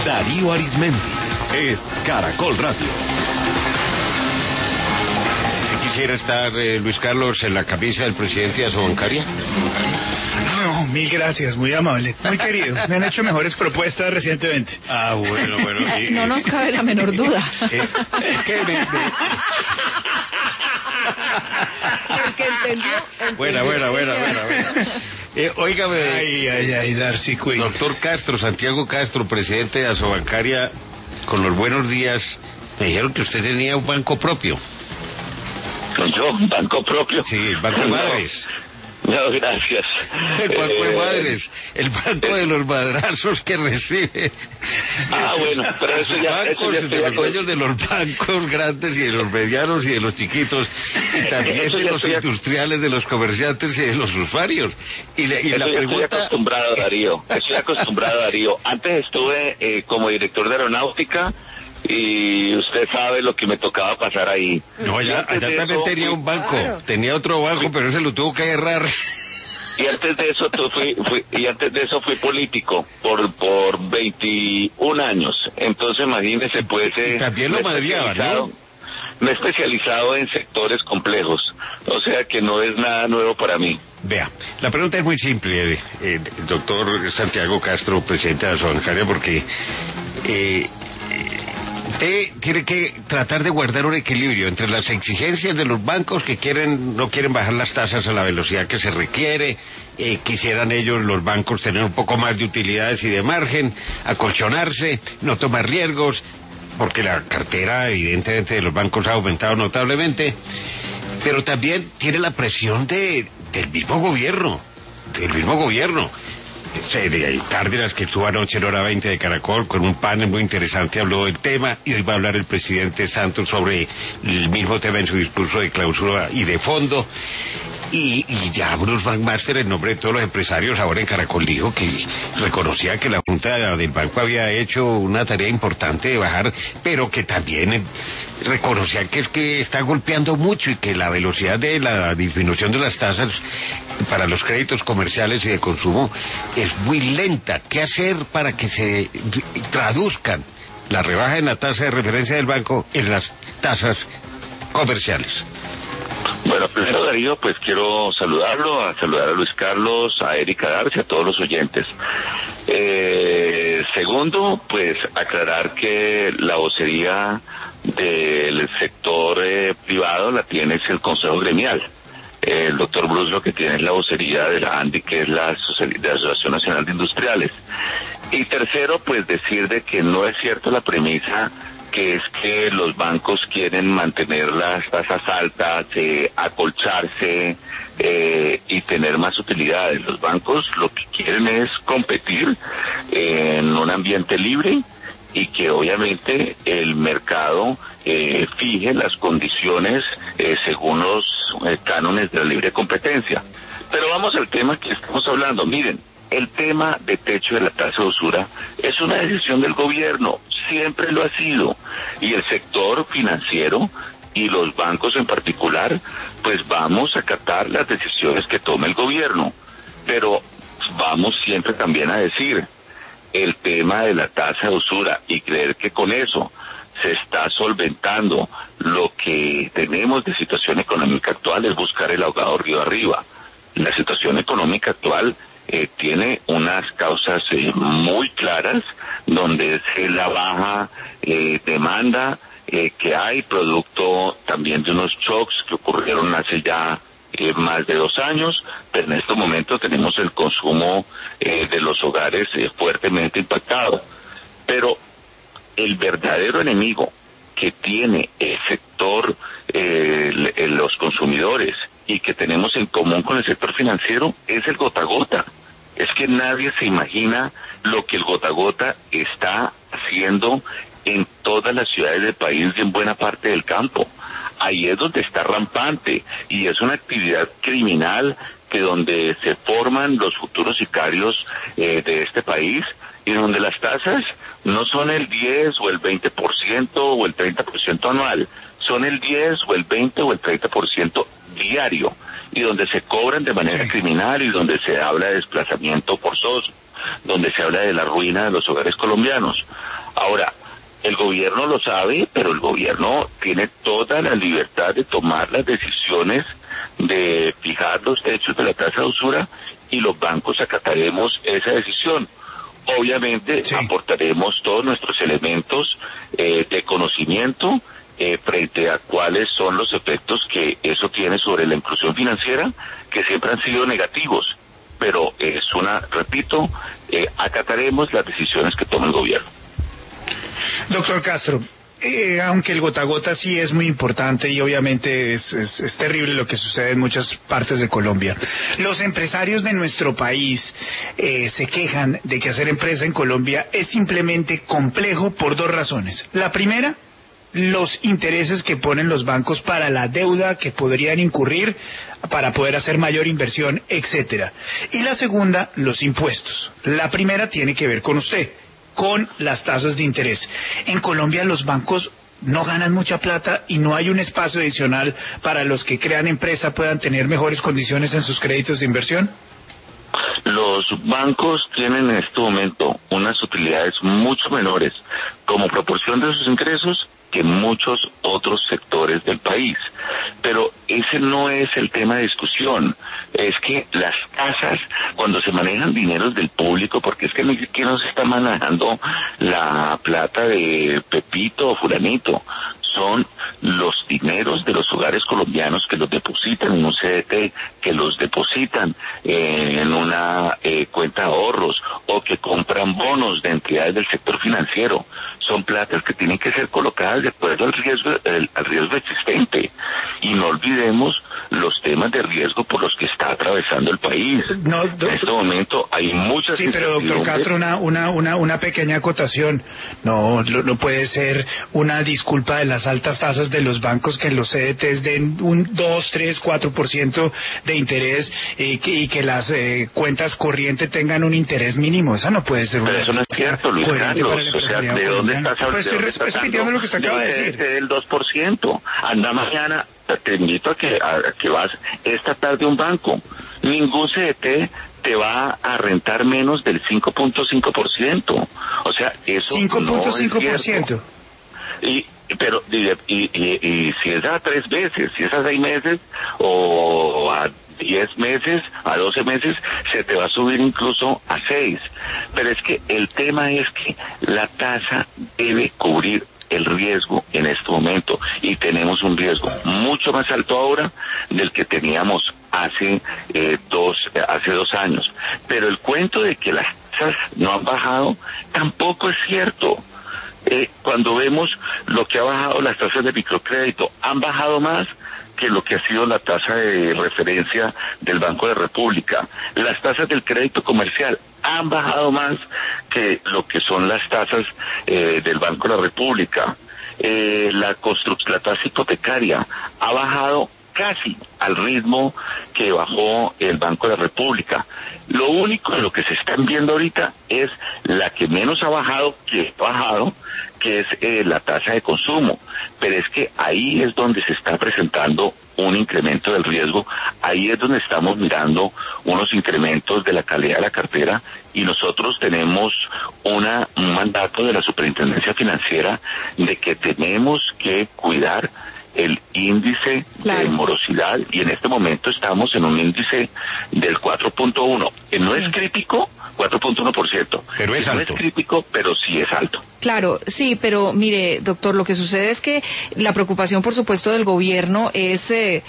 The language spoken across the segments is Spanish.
Darío Arizmendi es Caracol Radio. ¿Si quisiera estar, Luis Carlos, en la camisa del presidente de Asobancaria? No, mil gracias, muy amable, muy querido. Me han hecho mejores propuestas recientemente. Ah, bueno. No nos cabe la menor duda. Es que El que entendió. Buena. Óigame, Ay, Darcy Quinn. doctor Castro, Santiago Castro, presidente de Asobancaria, con los buenos días, me dijeron que usted tenía un banco propio. ¿Yo? ¿Banco propio? Sí, el Banco de Madres. No, gracias. El Banco de Madres, el banco de los madrazos que recibe. Bueno, pero eso ya de los dueños de los bancos grandes y de los medianos y de los chiquitos, y también de los industriales, de los comerciantes y de los usuarios. Y la pregunta... Estoy acostumbrado, Darío. Antes estuve como director de aeronáutica, y usted sabe lo que me tocaba pasar ahí. No, allá también tenía un banco, claro. Tenía otro banco, pero ese lo tuvo que errar. Y antes de eso fui político por 21 años. Entonces imagínese, pues... Y también lo madreaba, ¿no? Me he especializado en sectores complejos, o sea que no es nada nuevo para mí. Vea, la pregunta es muy simple, doctor Santiago Castro, presidente de Asobancaria, porque... usted tiene que tratar de guardar un equilibrio entre las exigencias de los bancos que no quieren bajar las tasas a la velocidad que se requiere, quisieran ellos, los bancos, tener un poco más de utilidades y de margen, acolchonarse, no tomar riesgos, porque la cartera evidentemente de los bancos ha aumentado notablemente, pero también tiene la presión del mismo gobierno. Cárdenas, que estuvo anoche en Hora 20 de Caracol con un panel muy interesante, habló del tema, y hoy va a hablar el presidente Santos sobre el mismo tema en su discurso de clausura y de fondo. Y ya Bruce McMaster, en nombre de todos los empresarios, ahora en Caracol dijo que reconocía que la Junta del Banco había hecho una tarea importante de bajar, pero que también reconocía que es que está golpeando mucho y que la velocidad de la disminución de las tasas para los créditos comerciales y de consumo es muy lenta. ¿Qué hacer para que se traduzcan la rebaja en la tasa de referencia del banco en las tasas comerciales? Bueno, primero, Darío, pues quiero saludar a Luis Carlos, a Erika Darcy, a todos los oyentes. Segundo, pues aclarar que la vocería del sector privado la tiene el Consejo Gremial. El doctor Bruce lo que tiene es la vocería de la ANDI, que es la Asociación Nacional de Industriales. Y tercero, pues decir de que no es cierto la premisa que es que los bancos quieren mantener las tasas altas, acolcharse y tener más utilidades. Los bancos lo que quieren es competir en un ambiente libre y que obviamente el mercado fije las condiciones según los cánones de la libre competencia. Pero vamos al tema que estamos hablando. Miren, el tema de techo de la tasa de usura es una decisión del gobierno, siempre lo ha sido, y el sector financiero y los bancos en particular, pues vamos a acatar las decisiones que tome el gobierno, pero vamos siempre también a decir, el tema de la tasa de usura y creer que con eso se está solventando lo que tenemos de situación económica actual es buscar el ahogado río arriba. La situación económica actual tiene unas causas muy claras, donde es la baja demanda que hay, producto también de unos shocks que ocurrieron hace ya más de 2 años, pero en este momento tenemos el consumo de los hogares fuertemente impactado. Pero el verdadero enemigo que tiene el sector, los consumidores, y que tenemos en común con el sector financiero es el gota a gota. Es que nadie se imagina lo que el gota a gota está haciendo en todas las ciudades del país y en buena parte del campo. Ahí es donde está rampante y es una actividad criminal que donde se forman los futuros sicarios de este país y donde las tasas no son el 10 o el 20% o el 30% anual, son el 10 o el 20 o el 30% diario y donde se cobran de manera criminal y donde se habla de desplazamiento forzoso. donde se habla de la ruina de los hogares colombianos. Ahora, el gobierno lo sabe, pero el gobierno tiene toda la libertad de tomar las decisiones de fijar los techos de la tasa de usura y los bancos acataremos esa decisión. Obviamente aportaremos todos nuestros elementos de conocimiento frente a cuáles son los efectos que eso tiene sobre la inclusión financiera, que siempre han sido negativos, pero repito, acataremos las decisiones que tome el gobierno. Doctor Castro, aunque el gota a gota sí es muy importante y obviamente es terrible lo que sucede en muchas partes de Colombia, los empresarios de nuestro país se quejan de que hacer empresa en Colombia es simplemente complejo por dos razones. La primera, los intereses que ponen los bancos para la deuda que podrían incurrir para poder hacer mayor inversión, etcétera. Y la segunda, los impuestos. La primera tiene que ver con usted, con las tasas de interés. En Colombia los bancos no ganan mucha plata y no hay un espacio adicional para los que crean empresa puedan tener mejores condiciones en sus créditos de inversión. Los bancos tienen en este momento unas utilidades mucho menores como proporción de sus ingresos que muchos otros sectores del país. Pero ese no es el tema de discusión. Es que las tasas, cuando se manejan dineros del público, porque es que ni siquiera no se está manejando la plata de Pepito o Fulanito, son los dineros de los hogares colombianos que los depositan en un CDT, que los depositan en una cuenta de ahorros o que compran bonos de entidades del sector financiero. Son platas que tienen que ser colocadas de acuerdo al riesgo existente. Y no olvidemos los temas de riesgo por los que está atravesando el país. No, en este momento hay muchas... Sí, pero doctor Castro, una pequeña acotación. No puede ser una disculpa de las altas tasas de los bancos que los CDTs den un 2, 3, 4% de interés y que las cuentas corrientes tengan un interés mínimo. Esa no puede ser una... Pero eso no es cierto, Luis Carlos. O sea, ¿de dónde estás hablando? Pues estoy repitiendo lo que usted acaba de decir. Del 2%. Anda mañana, te invito a que vas esta tarde a un banco. Ningún CDT te va a rentar menos del 5.5%. O sea, eso 5.5%. Pero si es a 3 meses, si es a 6 meses o a 10 meses, a 12 meses, se te va a subir incluso a 6. Pero es que el tema es que la tasa debe cubrir el riesgo en este momento y tenemos un riesgo mucho más alto ahora del que teníamos hace 2 años. Pero el cuento de que las tasas no han bajado tampoco es cierto. Cuando vemos lo que ha bajado las tasas de microcrédito, han bajado más que lo que ha sido la tasa de referencia del Banco de la República. Las tasas del crédito comercial han bajado más que lo que son las tasas del Banco de la República. La tasa hipotecaria ha bajado casi al ritmo que bajó el Banco de la República. Lo único en lo que se están viendo ahorita es la que menos ha bajado, que es la tasa de consumo. Pero es que ahí es donde se está presentando un incremento del riesgo, ahí es donde estamos mirando unos incrementos de la calidad de la cartera y nosotros tenemos un mandato de la Superintendencia Financiera de que tenemos que cuidar el índice de morosidad y en este momento estamos en un índice del 4.1, que no es crítico, 4.1%. Pero es alto. No es crítico, pero sí es alto. Claro, sí, pero mire, doctor, lo que sucede es que la preocupación, por supuesto, del gobierno es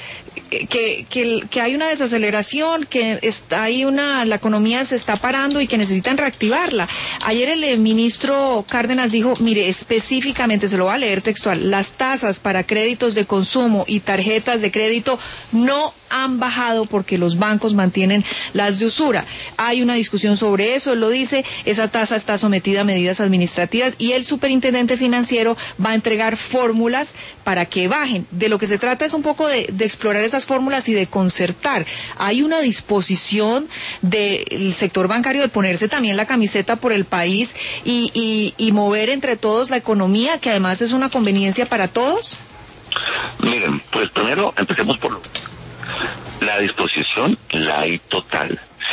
que hay una desaceleración, que la economía se está parando y que necesitan reactivarla. Ayer el ministro Cárdenas dijo, mire, específicamente, se lo voy a leer textual, las tasas para créditos de consumo y tarjetas de crédito no han bajado porque los bancos mantienen las de usura. Hay una discusión sobre eso, él lo dice, esa tasa está sometida a medidas administrativas y el superintendente financiero va a entregar fórmulas para que bajen. De lo que se trata es un poco de explorar esas fórmulas y de concertar. Hay una disposición del sector bancario de ponerse también la camiseta por el país y mover entre todos la economía, que además es una conveniencia para todos. Miren, pues primero empecemos por la disposición, la hay total.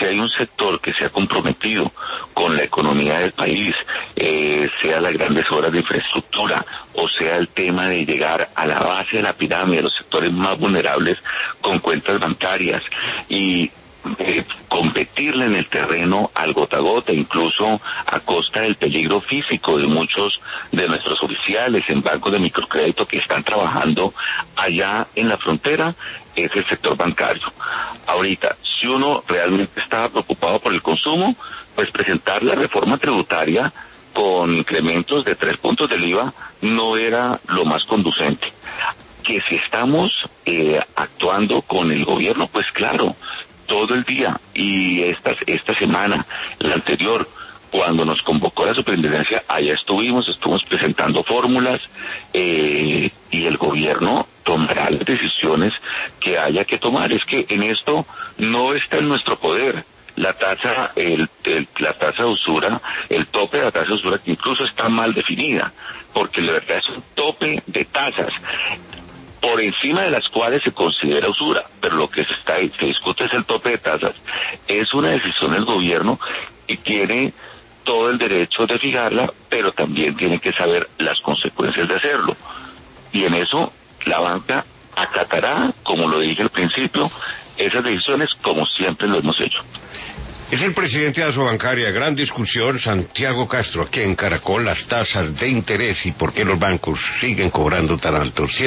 si hay un sector que se ha comprometido con la economía del país, sea las grandes obras de infraestructura o sea el tema de llegar a la base de la pirámide, los sectores más vulnerables con cuentas bancarias y competirle en el terreno al gota a gota, incluso a costa del peligro físico de muchos de nuestros oficiales en bancos de microcrédito que están trabajando allá en la frontera, es el sector bancario. Ahorita, si uno realmente estaba preocupado por el consumo, pues presentar la reforma tributaria con incrementos de 3 puntos del IVA no era lo más conducente. Que si estamos actuando con el gobierno, pues claro, todo el día, y esta semana, la anterior, cuando nos convocó la superintendencia, allá estuvimos presentando fórmulas, y el gobierno tomará las decisiones que haya que tomar. Es que en esto no está en nuestro poder. La tasa, la tasa de usura, el tope de la tasa de usura, que incluso está mal definida, porque la verdad es un tope de tasas por encima de las cuales se considera usura, pero lo que se discute es el tope de tasas. Es una decisión del gobierno y tiene todo el derecho de fijarla, pero también tiene que saber las consecuencias de hacerlo. Y en eso la banca acatará, como lo dije al principio, esas decisiones como siempre lo hemos hecho. Es el presidente de Asobancaria. Gran discusión, Santiago Castro, aquí en Caracol, las tasas de interés y por qué los bancos siguen cobrando tan altos.